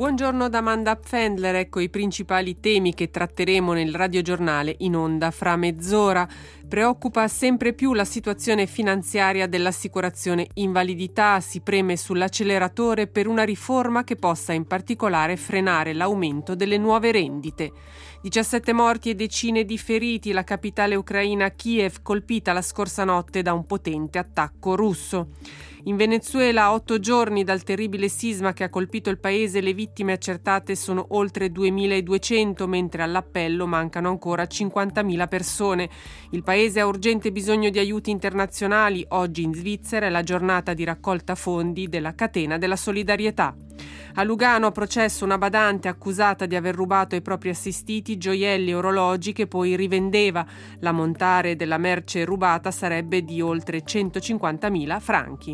Buongiorno da Amanda Pfändler, ecco i principali temi che tratteremo nel radiogiornale in onda fra mezz'ora. Preoccupa sempre più la situazione finanziaria dell'assicurazione invalidità, si preme sull'acceleratore per una riforma che possa in particolare frenare l'aumento delle nuove rendite. 17 morti e decine di feriti, la capitale ucraina Kiev colpita la scorsa notte da un potente attacco russo. In Venezuela, a 8 giorni dal terribile sisma che ha colpito il paese, le vittime accertate sono oltre 2.200, mentre all'appello mancano ancora 50.000 persone. Il paese ha urgente bisogno di aiuti internazionali. Oggi in Svizzera è la giornata di raccolta fondi della catena della solidarietà. A Lugano a processo una badante accusata di aver rubato ai propri assistiti gioielli e orologi che poi rivendeva. L'ammontare della merce rubata sarebbe di oltre 150.000 franchi.